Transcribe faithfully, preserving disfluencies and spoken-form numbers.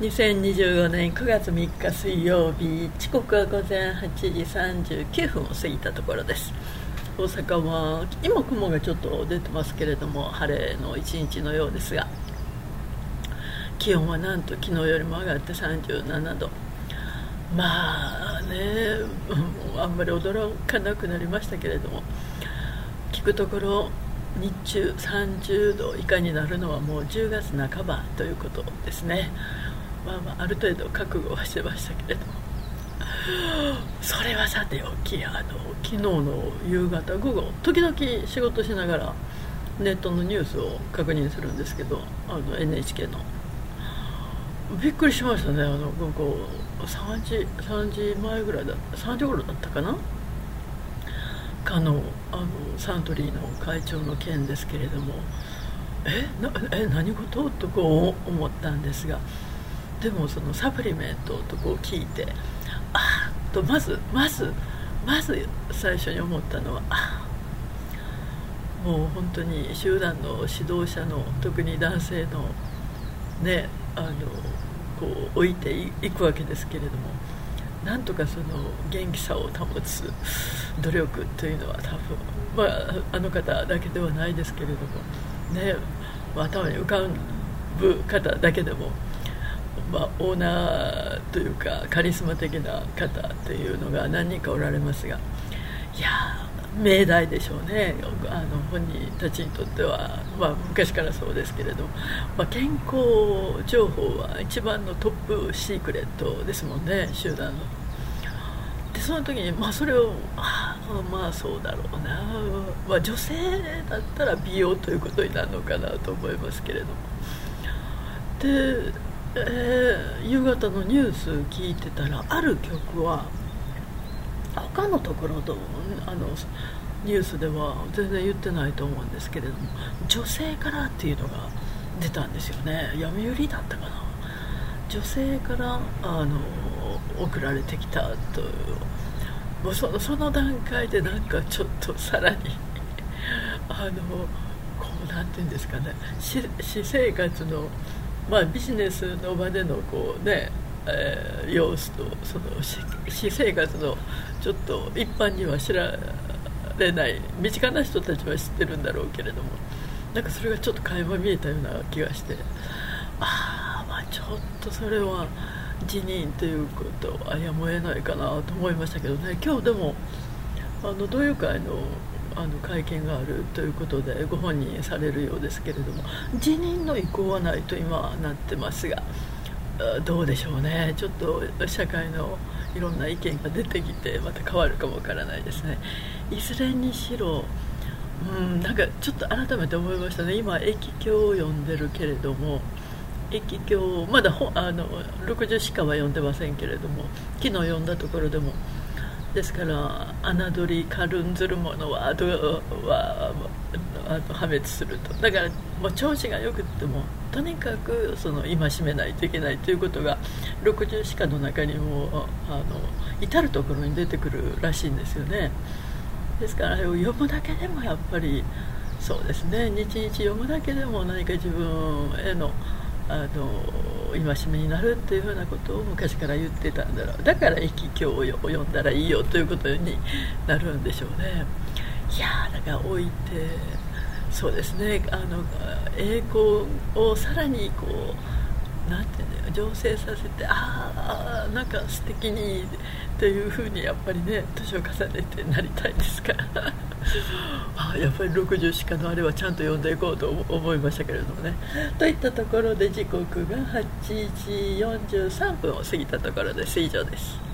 にせんにじゅうよねんくがつみっか水曜日、時刻は午前はちじさんじゅうきゅうふんを過ぎたところです。大阪は今雲がちょっと出てますけれども、晴れの一日のようですが、気温はなんと昨日よりも上がってさんじゅうななど。まあね、あんまり驚かなくなりましたけれども、聞くところ日中さんじゅうど以下になるのはもうじゅうがつなかばということですね。まあまあある程度覚悟はしてましたけれども、それはさておき、あの昨日の夕方午後、時々仕事しながらネットのニュースを確認するんですけど、あの エヌエイチケー のびっくりしましたね。あの午後さんじさんじまえぐらいだったさんじ頃だったかなかの、あのサントリーの会長の件ですけれども、えなえ何事とこう思ったんですが、でもそのサプリメントとこう聞いて、あーとまずまずまず最初に思ったのは、あもう本当に集団の指導者の、特に男性のね、あのこう置いていくわけですけれども、なんとかその元気さを保つ努力というのは多分、まあ、あの方だけではないですけれどもね、まあ、頭に浮かぶ方だけでも、まあ、オーナーというかカリスマ的な方というのが何人かおられますが、いや命題でしょうね。あの本人たちにとっては、まあ、昔からそうですけれども、まあ、健康情報は一番のトップシークレットですもんね、集団の。でその時に、まあ、それをあまあそうだろうな、まあ、女性だったら美容ということになるのかなと思いますけれども、で、えー、夕方のニュース聞いてたら、ある曲は他のところとあのニュースでは全然言ってないと思うんですけれども、女性からっていうのが出たんですよね。読売だったかな、女性からあの送られてきたという、もう そ, のその段階でなんかちょっとさらにあのこうなんていうんですかね、私生活の、まあ、ビジネスの場でのこうね、えー、様子と、その私生活のちょっと一般には知られない身近な人たちは知ってるんだろうけれども、なんかそれがちょっと垣間見えたような気がして、ああまあちょっとそれは辞任ということはやむを得ないかなと思いましたけどね。今日でもあの同友会のあの会見があるということでご本人されるようですけれども、辞任の意向はないと今はなってますが、どうでしょうね。ちょっと社会のいろんな意見が出てきてまた変わるかもわからないですね。いずれにしろ、うん、なんかちょっと改めて思いましたね。今駅経を読んでるけれども、駅経まだほあのろくじゅうしかは読んでませんけれども、昨日読んだところでもですから、侮り軽んずる者はあとはあの破滅すると。だからもう調子がよくってもとにかくその戒めないといけないということがろくじゅうしかの中にもあの至るところに出てくるらしいんですよね。ですから読むだけでもやっぱりそうですね、日々読むだけでも何か自分へのあの戒めになるっていうふうなことを昔から言ってたんだろう。だから駅経を読んだらいいよということになるんでしょうね。いやだから置いて、そうですね、あの栄光をさらにこうなんていうの、醸成させて、ああなんか素敵にというふうにやっぱりね、年を重ねてなりたいですからあやっぱりろくじゅうしかのあれはちゃんと読んでいこうと思いましたけれどもね。といったところで時刻がはちじよんじゅうさんぷんを過ぎたところです。以上です。